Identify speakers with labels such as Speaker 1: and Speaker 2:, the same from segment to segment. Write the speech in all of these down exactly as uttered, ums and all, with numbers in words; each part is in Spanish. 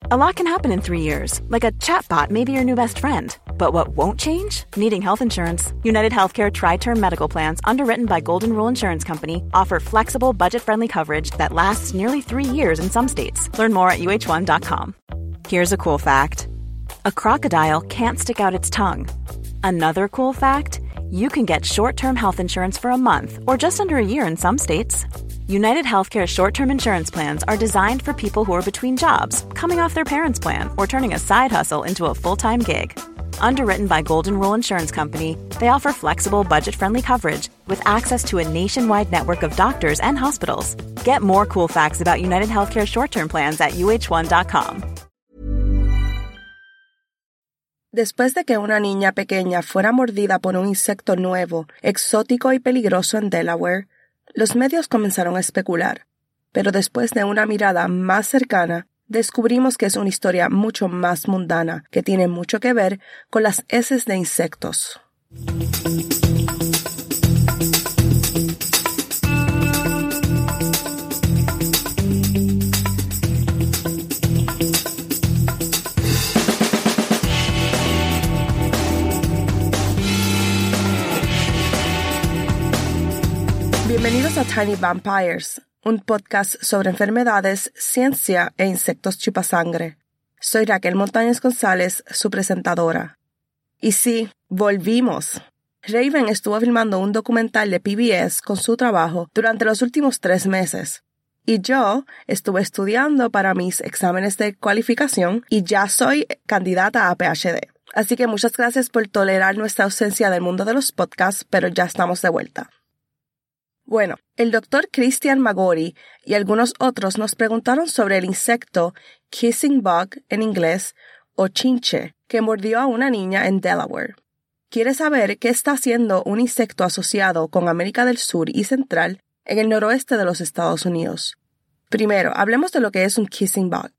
Speaker 1: A lot can happen in three years, like a chatbot may be your new best friend. But what won't change? Needing health insurance. United Healthcare Tri-Term Medical Plans, underwritten by Golden Rule Insurance Company, offer flexible, budget-friendly coverage that lasts nearly three years in some states. Learn more at U H one dot com. Here's a cool fact. A crocodile can't stick out its tongue. Another cool fact, you can get short-term health insurance for a month or just under a year in some states. United Healthcare short-term insurance plans are designed for people who are between jobs, coming off their parents' plan, or turning a side hustle into a full-time gig. Underwritten by Golden Rule Insurance Company, they offer flexible, budget-friendly coverage with access to a nationwide network of doctors and hospitals. Get more cool facts about United Healthcare short-term plans at U H one dot com.
Speaker 2: Después de que una niña pequeña fuera mordida por un insecto nuevo, exótico y peligroso en Delaware, los medios comenzaron a especular, pero después de una mirada más cercana, descubrimos que es una historia mucho más mundana, que tiene mucho que ver con las heces de insectos. Bienvenidos a Tiny Vampires, un podcast sobre enfermedades, ciencia e insectos chupasangre. Soy Raquel Montañez González, su presentadora. Y sí, volvimos. Raven estuvo filmando un documental de P B S con su trabajo durante los últimos tres meses. Y yo estuve estudiando para mis exámenes de cualificación y ya soy candidata a P H D. Así que muchas gracias por tolerar nuestra ausencia del mundo de los podcasts, pero ya estamos de vuelta. Bueno, el doctor Christian Magori y algunos otros nos preguntaron sobre el insecto kissing bug en inglés o chinche que mordió a una niña en Delaware. ¿Quiere saber qué está haciendo un insecto asociado con América del Sur y Central en el noroeste de los Estados Unidos? Primero, hablemos de lo que es un kissing bug.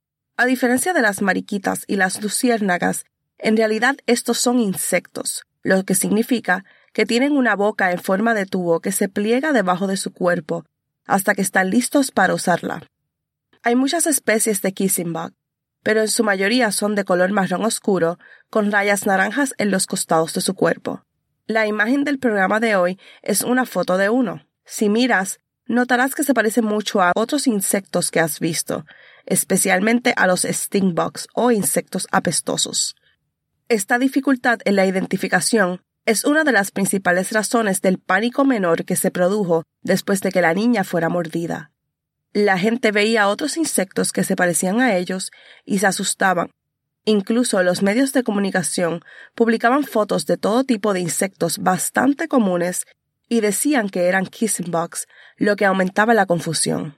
Speaker 2: A diferencia de las mariquitas y las luciérnagas, en realidad estos son insectos, lo que significa que tienen una boca en forma de tubo que se pliega debajo de su cuerpo hasta que están listos para usarla. Hay muchas especies de kissing bug, pero en su mayoría son de color marrón oscuro con rayas naranjas en los costados de su cuerpo. La imagen del programa de hoy es una foto de uno. Si miras, notarás que se parece mucho a otros insectos que has visto, especialmente a los stink bugs o insectos apestosos. Esta dificultad en la identificación es una de las principales razones del pánico menor que se produjo después de que la niña fuera mordida. La gente veía otros insectos que se parecían a ellos y se asustaban. Incluso los medios de comunicación publicaban fotos de todo tipo de insectos bastante comunes y decían que eran kissing bugs, lo que aumentaba la confusión.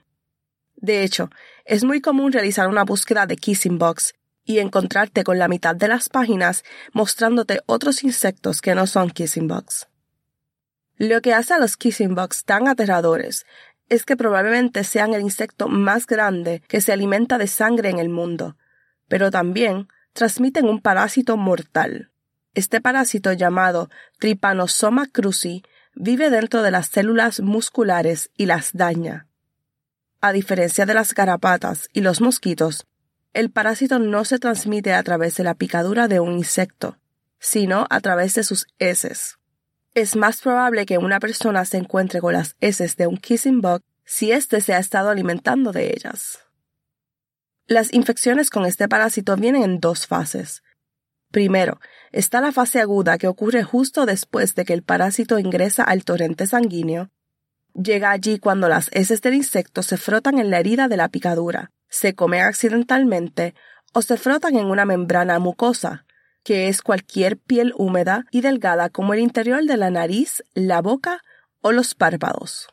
Speaker 2: De hecho, es muy común realizar una búsqueda de kissing bugs y encontrarte con la mitad de las páginas mostrándote otros insectos que no son kissing bugs. Lo que hace a los kissing bugs tan aterradores es que probablemente sean el insecto más grande que se alimenta de sangre en el mundo, pero también transmiten un parásito mortal. Este parásito llamado Trypanosoma cruzi vive dentro de las células musculares y las daña. A diferencia de las garrapatas y los mosquitos, el parásito no se transmite a través de la picadura de un insecto, sino a través de sus heces. Es más probable que una persona se encuentre con las heces de un kissing bug si éste se ha estado alimentando de ellas. Las infecciones con este parásito vienen en dos fases. Primero, está la fase aguda que ocurre justo después de que el parásito ingresa al torrente sanguíneo. Llega allí cuando las heces del insecto se frotan en la herida de la picadura, se comen accidentalmente o se frotan en una membrana mucosa, que es cualquier piel húmeda y delgada como el interior de la nariz, la boca o los párpados.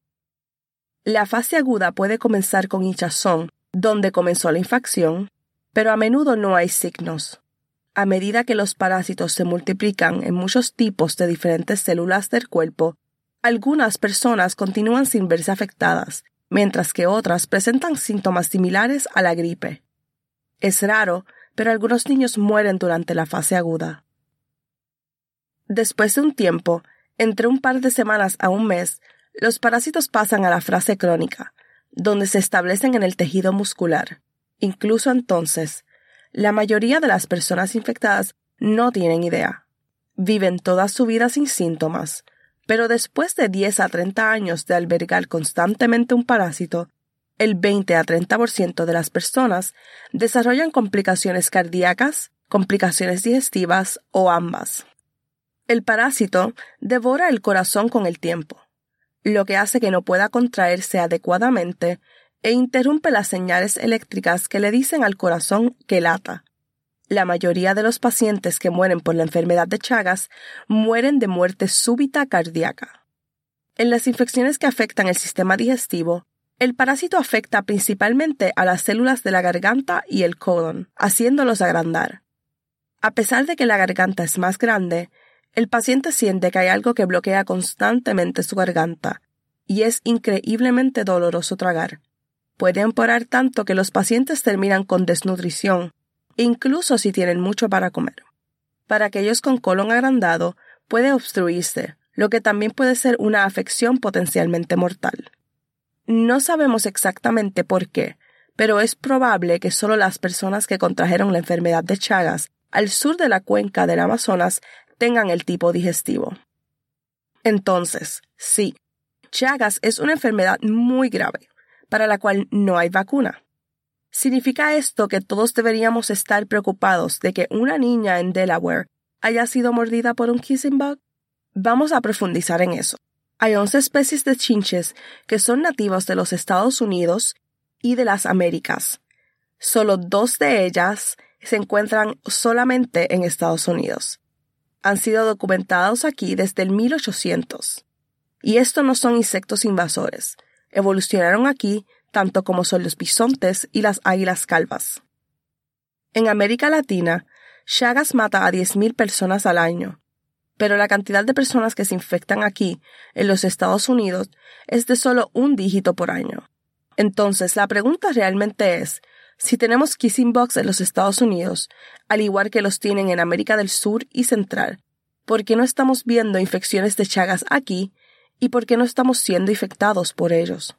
Speaker 2: La fase aguda puede comenzar con hinchazón, donde comenzó la infección, pero a menudo no hay signos. A medida que los parásitos se multiplican en muchos tipos de diferentes células del cuerpo, algunas personas continúan sin verse afectadas, mientras que otras presentan síntomas similares a la gripe. Es raro, pero algunos niños mueren durante la fase aguda. Después de un tiempo, entre un par de semanas a un mes, los parásitos pasan a la fase crónica, donde se establecen en el tejido muscular, Incluso entonces, la mayoría de las personas infectadas no tienen idea. Viven toda su vida sin síntomas, pero después de diez a treinta años de albergar constantemente un parásito, el veinte a treinta por ciento de las personas desarrollan complicaciones cardíacas, complicaciones digestivas o ambas. El parásito devora el corazón con el tiempo, lo que hace que no pueda contraerse adecuadamente e interrumpe las señales eléctricas que le dicen al corazón que lata. La mayoría de los pacientes que mueren por la enfermedad de Chagas mueren de muerte súbita cardíaca. En las infecciones que afectan el sistema digestivo, el parásito afecta principalmente a las células de la garganta y el colon, haciéndolos agrandar. A pesar de que la garganta es más grande, el paciente siente que hay algo que bloquea constantemente su garganta, y es increíblemente doloroso tragar. Puede empeorar tanto que los pacientes terminan con desnutrición, incluso si tienen mucho para comer. Para aquellos con colon agrandado, puede obstruirse, lo que también puede ser una afección potencialmente mortal. No sabemos exactamente por qué, pero es probable que solo las personas que contrajeron la enfermedad de Chagas al sur de la cuenca del Amazonas tengan el tipo digestivo. Entonces, sí, Chagas es una enfermedad muy grave, para la cual no hay vacuna. ¿Significa esto que todos deberíamos estar preocupados de que una niña en Delaware haya sido mordida por un kissing bug? Vamos a profundizar en eso. Hay once especies de chinches que son nativas de los Estados Unidos y de las Américas. Solo dos de ellas se encuentran solamente en Estados Unidos. Han sido documentados aquí desde el mil ochocientos. Y estos no son insectos invasores. Evolucionaron aquí tanto como son los bisontes y las águilas calvas. En América Latina, Chagas mata a diez mil personas al año, pero la cantidad de personas que se infectan aquí, en los Estados Unidos, es de solo un dígito por año. Entonces, la pregunta realmente es, si tenemos kissing bugs en los Estados Unidos, al igual que los tienen en América del Sur y Central, ¿por qué no estamos viendo infecciones de Chagas aquí y por qué no estamos siendo infectados por ellos?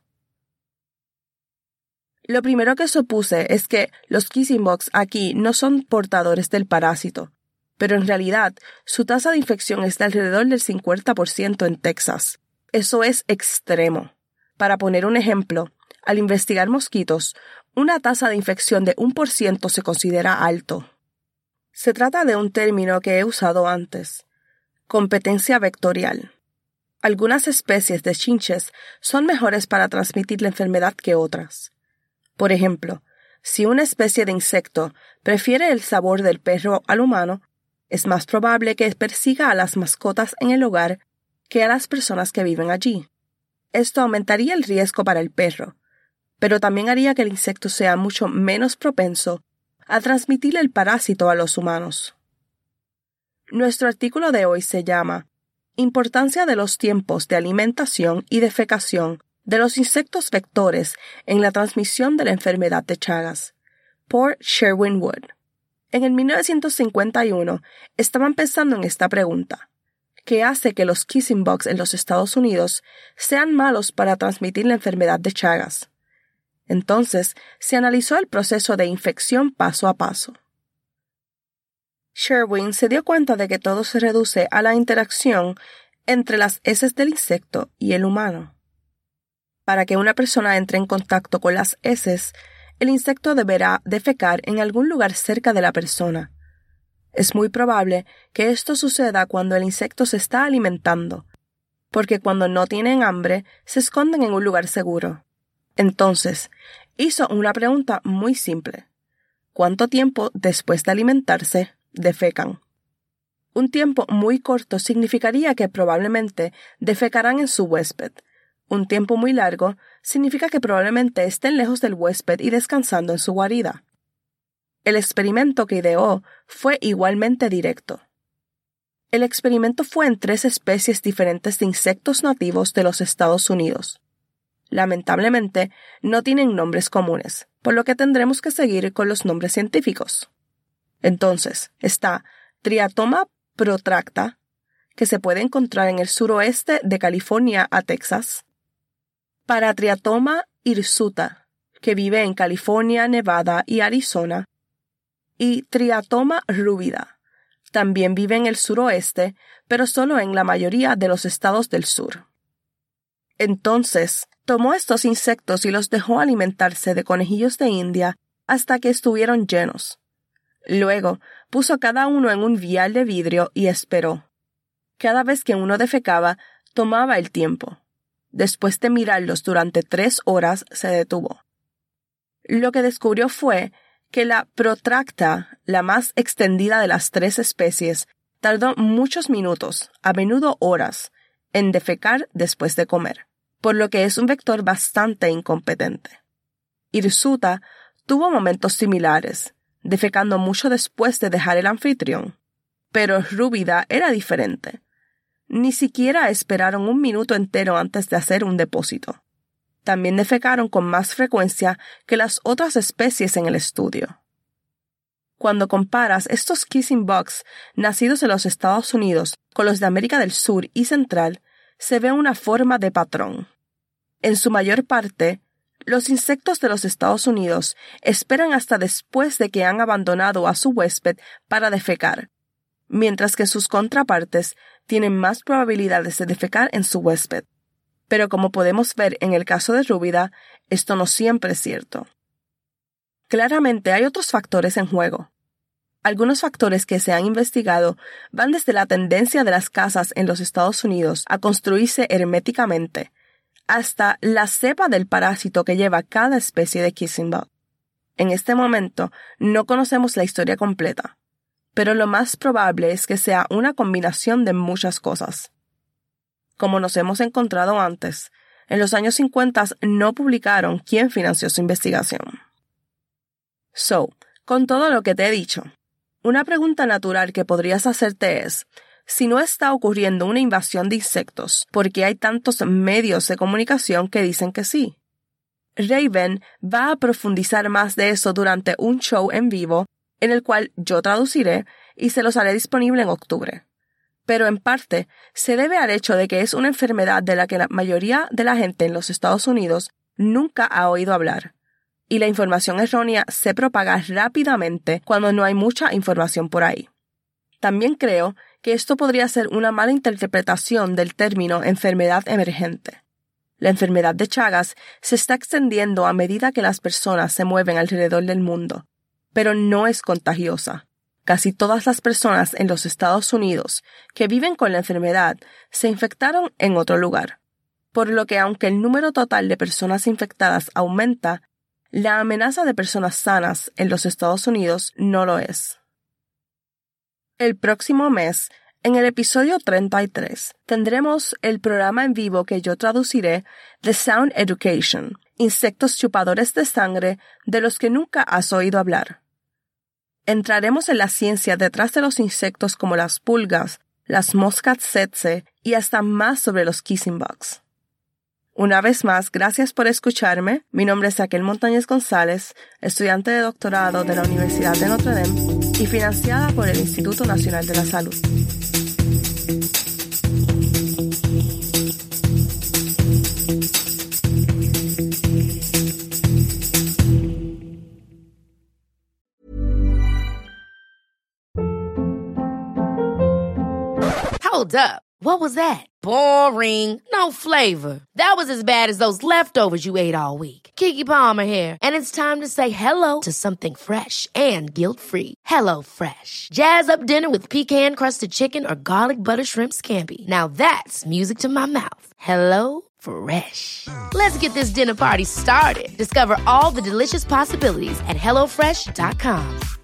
Speaker 2: Lo primero que supuse es que los kissing bugs aquí no son portadores del parásito, pero en realidad su tasa de infección es de alrededor del cincuenta por ciento en Texas. Eso es extremo. Para poner un ejemplo, al investigar mosquitos, una tasa de infección de uno por ciento se considera alto. Se trata de un término que he usado antes, competencia vectorial. Algunas especies de chinches son mejores para transmitir la enfermedad que otras. Por ejemplo, si una especie de insecto prefiere el sabor del perro al humano, es más probable que persiga a las mascotas en el hogar que a las personas que viven allí. Esto aumentaría el riesgo para el perro, pero también haría que el insecto sea mucho menos propenso a transmitir el parásito a los humanos. Nuestro artículo de hoy se llama Importancia de los tiempos de alimentación y defecación de los insectos vectores en la transmisión de la enfermedad de Chagas, por Sherwin Wood. En el mil novecientos cincuenta y uno estaban pensando en esta pregunta: ¿qué hace que los kissing bugs en los Estados Unidos sean malos para transmitir la enfermedad de Chagas? Entonces, se analizó el proceso de infección paso a paso. Sherwin se dio cuenta de que todo se reduce a la interacción entre las heces del insecto y el humano. Para que una persona entre en contacto con las heces, el insecto deberá defecar en algún lugar cerca de la persona. Es muy probable que esto suceda cuando el insecto se está alimentando, porque cuando no tienen hambre, se esconden en un lugar seguro. Entonces, hizo una pregunta muy simple. ¿Cuánto tiempo después de alimentarse defecan? Un tiempo muy corto significaría que probablemente defecarán en su huésped. Un tiempo muy largo significa que probablemente estén lejos del huésped y descansando en su guarida. El experimento que ideó fue igualmente directo. El experimento fue en tres especies diferentes de insectos nativos de los Estados Unidos. Lamentablemente, no tienen nombres comunes, por lo que tendremos que seguir con los nombres científicos. Entonces, está Triatoma protracta, que se puede encontrar en el suroeste de California a Texas. Paratriatoma hirsuta, que vive en California, Nevada y Arizona, y Triatoma rubida. También vive en el suroeste, pero solo en la mayoría de los estados del sur. Entonces, tomó estos insectos y los dejó alimentarse de conejillos de India hasta que estuvieron llenos. Luego, puso cada uno en un vial de vidrio y esperó. Cada vez que uno defecaba, tomaba el tiempo. Después de mirarlos durante tres horas, se detuvo. Lo que descubrió fue que la Protracta, la más extendida de las tres especies, tardó muchos minutos, a menudo horas, en defecar después de comer, por lo que es un vector bastante incompetente. Hirsuta tuvo momentos similares, defecando mucho después de dejar el anfitrión, pero Rúbida era diferente. Ni siquiera esperaron un minuto entero antes de hacer un depósito. También defecaron con más frecuencia que las otras especies en el estudio. Cuando comparas estos kissing bugs nacidos en los Estados Unidos con los de América del Sur y Central, se ve una forma de patrón. En su mayor parte, los insectos de los Estados Unidos esperan hasta después de que han abandonado a su huésped para defecar, mientras que sus contrapartes tienen más probabilidades de defecar en su huésped. Pero como podemos ver en el caso de Rúbida, esto no siempre es cierto. Claramente hay otros factores en juego. Algunos factores que se han investigado van desde la tendencia de las casas en los Estados Unidos a construirse herméticamente, hasta la cepa del parásito que lleva cada especie de kissing bug. En este momento no conocemos la historia completa, pero lo más probable es que sea una combinación de muchas cosas. Como nos hemos encontrado antes, en los años cincuenta no publicaron quién financió su investigación. So, con todo lo que te he dicho, una pregunta natural que podrías hacerte es, si no está ocurriendo una invasión de insectos, ¿por qué hay tantos medios de comunicación que dicen que sí? Raven va a profundizar más de eso durante un show en vivo, en el cual yo traduciré y se los haré disponible en octubre. Pero en parte se debe al hecho de que es una enfermedad de la que la mayoría de la gente en los Estados Unidos nunca ha oído hablar, y la información errónea se propaga rápidamente cuando no hay mucha información por ahí. También creo que esto podría ser una mala interpretación del término enfermedad emergente. La enfermedad de Chagas se está extendiendo a medida que las personas se mueven alrededor del mundo, pero no es contagiosa. Casi todas las personas en los Estados Unidos que viven con la enfermedad se infectaron en otro lugar, por lo que aunque el número total de personas infectadas aumenta, la amenaza de personas sanas en los Estados Unidos no lo es. El próximo mes, en el episodio treinta y tres, tendremos el programa en vivo que yo traduciré de Sound Education, insectos chupadores de sangre de los que nunca has oído hablar. Entraremos en la ciencia detrás de los insectos como las pulgas, las moscas tsetse y hasta más sobre los kissing bugs. Una vez más, gracias por escucharme. Mi nombre es Raquel Montañez González, estudiante de doctorado de la Universidad de Notre Dame y financiada por el Instituto Nacional de la Salud.
Speaker 3: Hold up. What was that? Boring. No flavor. That was as bad as those leftovers you ate all week. Keke Palmer here, and it's time to say hello to something fresh and guilt-free. Hello Fresh. Jazz up dinner with pecan-crusted chicken or garlic butter shrimp scampi. Now that's music to my mouth. Hello Fresh. Let's get this dinner party started. Discover all the delicious possibilities at hello fresh dot com.